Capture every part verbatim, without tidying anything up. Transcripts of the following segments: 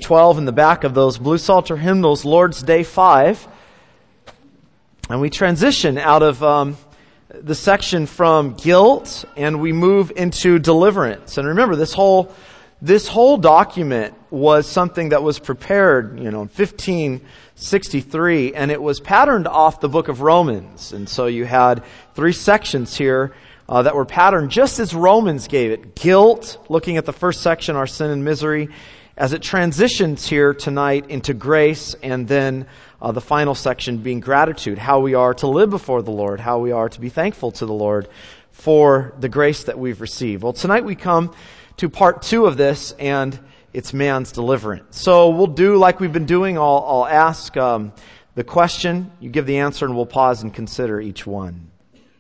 twelve in the back of those Blue Psalter hymnals, Lord's Day five. And we transition out of um, the section from guilt and we move into deliverance. And remember, this whole this whole document was something that was prepared, you know, in fifteen sixty-three, and it was patterned off the book of Romans. And so you had three sections here uh, that were patterned just as Romans gave it. Guilt, looking at the first section, our sin and misery, as it transitions here tonight into grace, and then uh, the final section being gratitude, how we are to live before the Lord, how we are to be thankful to the Lord for the grace that we've received. Well, tonight we come to part two of this, and it's man's deliverance. So we'll do like we've been doing. I'll, I'll ask um, the question, you give the answer, and we'll pause and consider each one.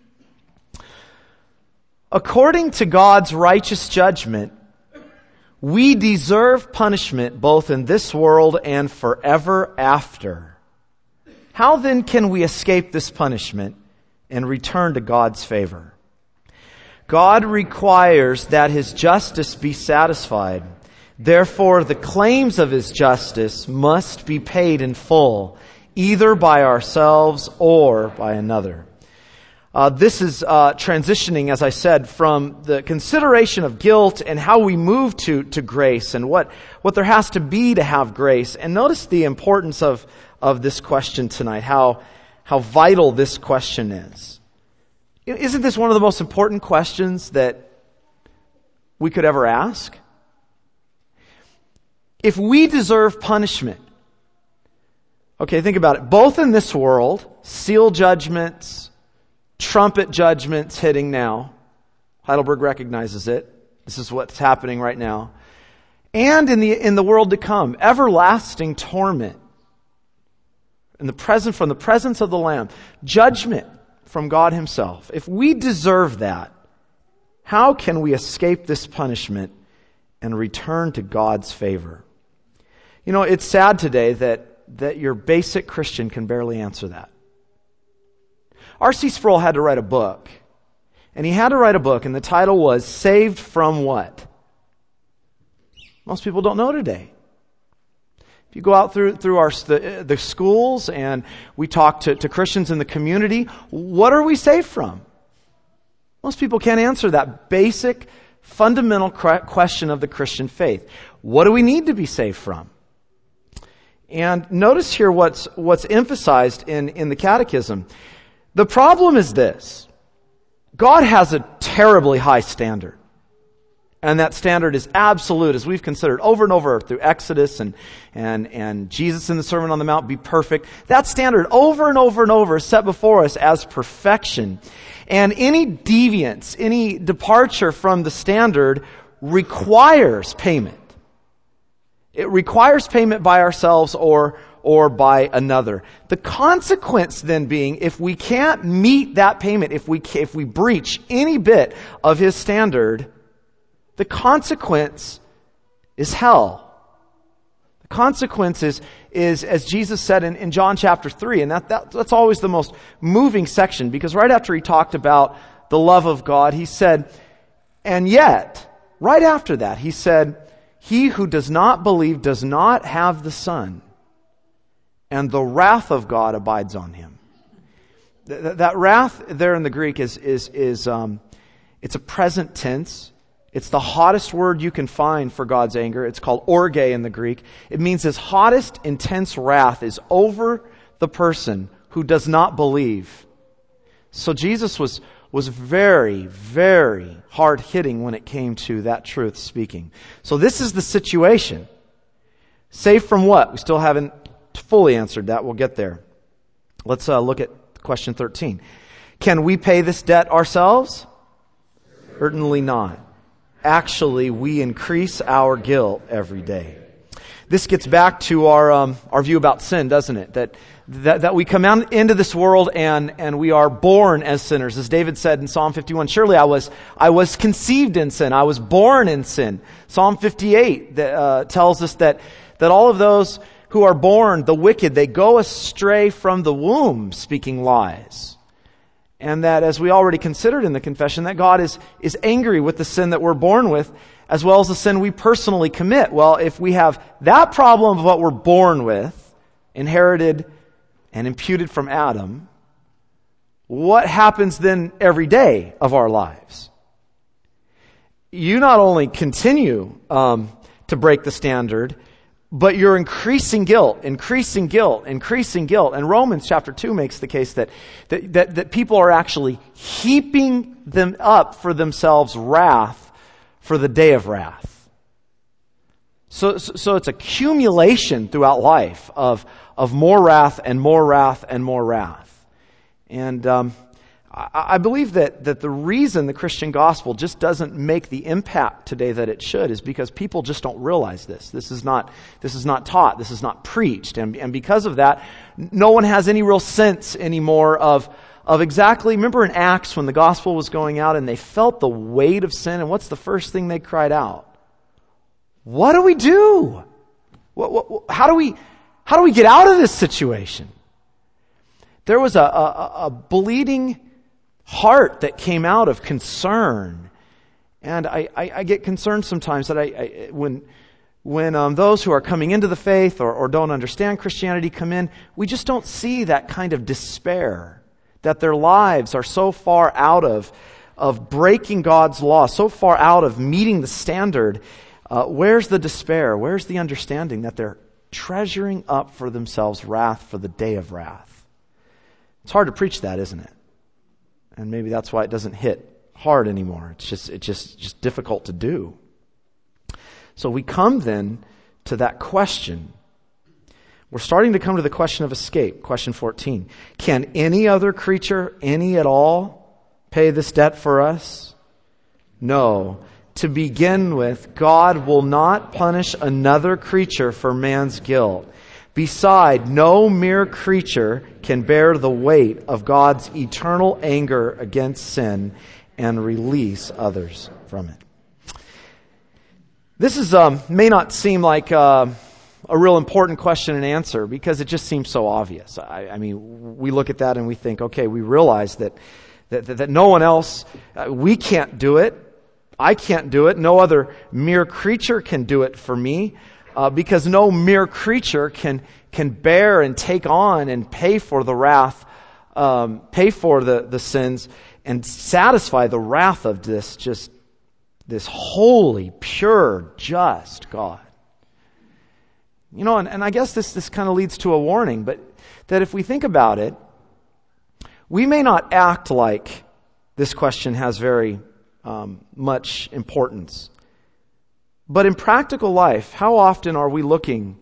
According to God's righteous judgment, we deserve punishment both in this world and forever after. How then can we escape this punishment and return to God's favor? God requires that His justice be satisfied. Therefore, the claims of His justice must be paid in full, either by ourselves or by another. Uh, this is uh, transitioning, as I said, from the consideration of guilt and how we move to, to grace and what, what there has to be to have grace. And notice the importance of, of this question tonight, how, how vital this question is. Isn't this one of the most important questions that we could ever ask? If we deserve punishment, okay, think about it. Both in this world, seal judgments, trumpet judgments hitting now. Heidelberg recognizes it. This is what's happening right now. And in the in the world to come, everlasting torment. In the present, from the presence of the Lamb, judgment from God Himself. If we deserve that, how can we escape this punishment and return to God's favor? You know, it's sad today that, that your basic Christian can barely answer that. R C Sproul had to write a book. And he had to write a book, and the title was Saved from What? Most people don't know today. If you go out through through our the, the schools and we talk to, to Christians in the community, what are we saved from? Most people can't answer that basic, fundamental question of the Christian faith. What do we need to be saved from? And notice here what's what's emphasized in, in the Catechism. The problem is this. God has a terribly high standard. And that standard is absolute, as we've considered over and over through Exodus and, and, and Jesus in the Sermon on the Mount, be perfect. That standard over and over and over is set before us as perfection. And any deviance, any departure from the standard requires payment. It requires payment by ourselves or, or by another. The consequence then being, if we can't meet that payment, if we, if we breach any bit of His standard, the consequence is hell. The consequence is, is as Jesus said in, in John chapter three, and that, that that's always the most moving section, because right after He talked about the love of God, He said, and yet, right after that, He said, he who does not believe does not have the Son, and the wrath of God abides on him. That, that wrath there in the Greek is, is, is um, it's a present tense. It's the hottest word you can find for God's anger. It's called orge in the Greek. It means His hottest, intense wrath is over the person who does not believe. So Jesus was, was very, very hard-hitting when it came to that truth speaking. So this is the situation. Saved from what? We still haven't fully answered that. We'll get there. Let's uh, look at question thirteen. Can we pay this debt ourselves? Certainly not. Actually, we increase our guilt every day. This gets back to our um, our view about sin, doesn't it? That that, that we come out into this world and, and we are born as sinners. As David said in Psalm fifty-one, surely I was I was conceived in sin. I was born in sin. Psalm fifty-eight that, uh, tells us that that all of those who are born, the wicked, they go astray from the womb, speaking lies. And that, as we already considered in the confession, that God is, is angry with the sin that we're born with. as well as the sin we personally commit. Well, if we have that problem of what we're born with, inherited and imputed from Adam, what happens then every day of our lives? You not only continue um, to break the standard, but you're increasing guilt, increasing guilt, increasing guilt. And Romans chapter two makes the case that, that, that, that people are actually heaping them up for themselves wrath for the day of wrath. So, so, so it's accumulation throughout life of, of more wrath and more wrath and more wrath. And um, I, I believe that, that the reason the Christian gospel just doesn't make the impact today that it should is because people just don't realize this. This is not, this is not taught. This is not preached. And, and because of that, no one has any real sense anymore of, of exactly, remember in Acts when the gospel was going out and they felt the weight of sin, and what's the first thing they cried out? What do we do? What, what, how do we, how do we get out of this situation? There was a, a, a bleeding heart that came out of concern. And I, I, I get concerned sometimes that I, I when when um, those who are coming into the faith or, or don't understand Christianity come in, we just don't see that kind of despair, that their lives are so far out of, of breaking God's law, so far out of meeting the standard. Uh, where's the despair? Where's the understanding that they're treasuring up for themselves wrath for the day of wrath? It's hard to preach that, isn't it? And maybe that's why it doesn't hit hard anymore. It's just it's just, just difficult to do. So we come then to that question. We're starting to come to the question of escape. Question fourteen. Can any other creature, any at all, pay this debt for us? No. To begin with, God will not punish another creature for man's guilt. Beside, no mere creature can bear the weight of God's eternal anger against sin and release others from it. This is um, may not seem like uh, a real important question and answer because it just seems so obvious. I, I mean, we look at that and we think, okay, we realize that that, that, that no one else, uh, we can't do it. I can't do it. No other mere creature can do it for me. Uh, because no mere creature can can bear and take on and pay for the wrath, um, pay for the, the sins, and satisfy the wrath of this just this holy, pure, just God. You know, and, and I guess this this kind of leads to a warning, but that if we think about it, we may not act like this question has very um, much importance. But in practical life, how often are we looking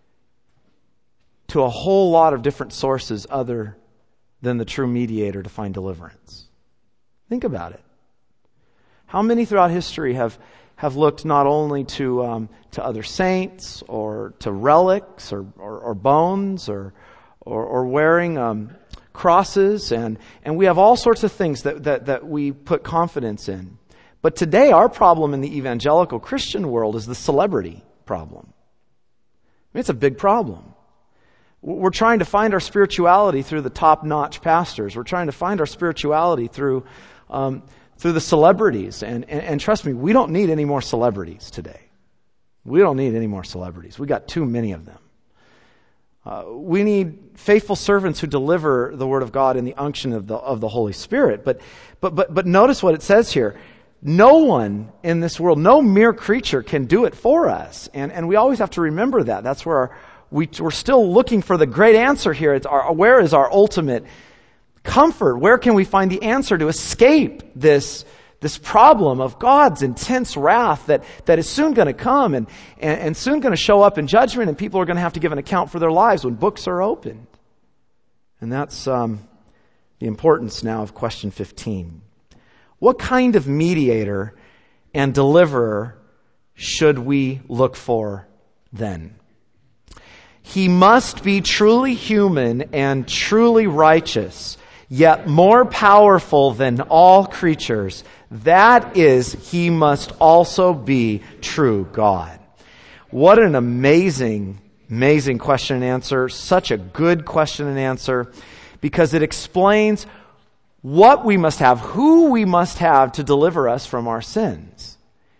to a whole lot of different sources other than the true mediator to find deliverance? Think about it. How many throughout history have, have looked not only to um, to other saints or to relics or, or, or bones or or, or wearing um, crosses, and, and we have all sorts of things that, that, that we put confidence in. But today, our problem in the evangelical Christian world is the celebrity problem. I mean, it's a big problem. We're trying to find our spirituality through the top-notch pastors. We're trying to find our spirituality through um, through the celebrities. And, and, and trust me, we don't need any more celebrities today. We don't need any more celebrities. We got too many of them. Uh, we need faithful servants who deliver the Word of God in the unction of the of the Holy Spirit. But but but but notice what it says here. No one in this world, no mere creature can do it for us. And and we always have to remember that. That's where our, we, we're still looking for the great answer here. It's our, where is our ultimate comfort? Where can we find the answer to escape this, this problem of God's intense wrath that, that is soon going to come and, and, and soon going to show up in judgment, and people are going to have to give an account for their lives when books are opened. And that's um, the importance now of question fifteen. What kind of mediator and deliverer should we look for then? He must be truly human and truly righteous, yet more powerful than all creatures. That is, he must also be true God. What an amazing, amazing question and answer. Such a good question and answer, because it explains what we must have, who we must have to deliver us from our sins.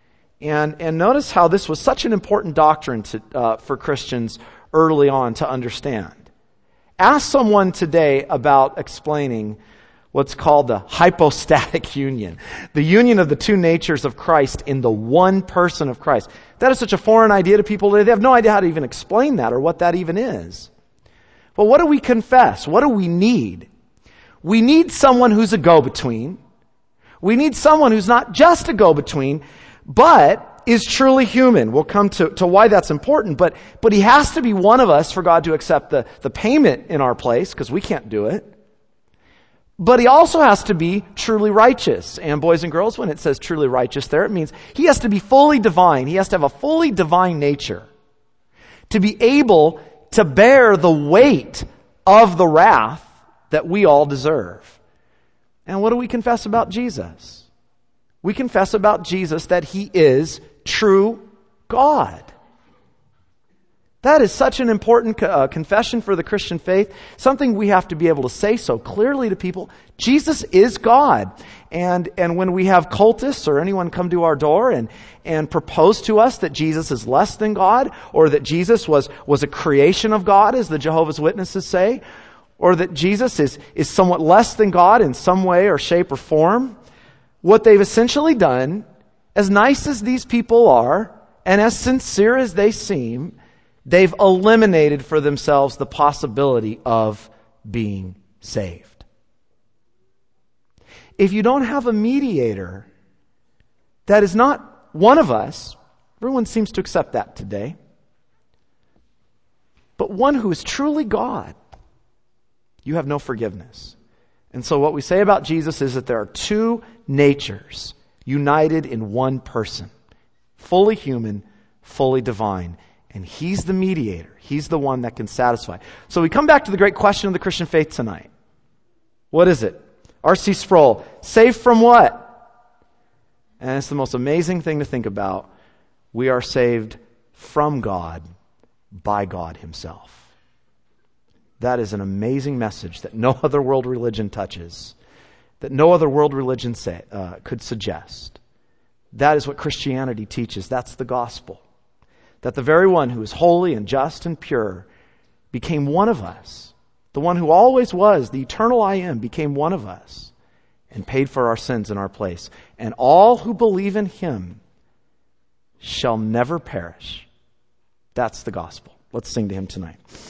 And, and notice how this was such an important doctrine to, uh, for Christians early on to understand. Ask someone today about explaining what's called the hypostatic union, the union of the two natures of Christ in the one person of Christ. That is such a foreign idea to people today. They have no idea how to even explain that or what that even is. But what do we confess? What do we need? We need someone who's a go-between. We need someone who's not just a go-between, but is truly human. We'll come to, to why that's important, but, but he has to be one of us for God to accept the, the payment in our place, because we can't do it. But he also has to be truly righteous. And boys and girls, when it says truly righteous there, it means he has to be fully divine. He has to have a fully divine nature to be able to bear the weight of the wrath that we all deserve. And what do we confess about Jesus? We confess about Jesus that he is true God. That is such an important uh, confession for the Christian faith, something we have to be able to say so clearly to people. Jesus is God. And, and when we have cultists or anyone come to our door and, and propose to us that Jesus is less than God, or that Jesus was, was a creation of God, as the Jehovah's Witnesses say, or that Jesus is, is somewhat less than God in some way or shape or form, what they've essentially done, as nice as these people are, and as sincere as they seem, they've eliminated for themselves the possibility of being saved. If you don't have a mediator that is not one of us, everyone seems to accept that today, but one who is truly God, you have no forgiveness. And so what we say about Jesus is that there are two natures united in one person, fully human, fully divine. And he's the mediator. He's the one that can satisfy. So we come back to the great question of the Christian faith tonight. What is it? R C Sproul, saved from what? And it's the most amazing thing to think about. We are saved from God by God himself. That is an amazing message that no other world religion touches, that no other world religion say, uh, could suggest. That is what Christianity teaches. That's the gospel. That the very one who is holy and just and pure became one of us. The one who always was, the eternal I am, became one of us and paid for our sins in our place. And all who believe in him shall never perish. That's the gospel. Let's sing to him tonight.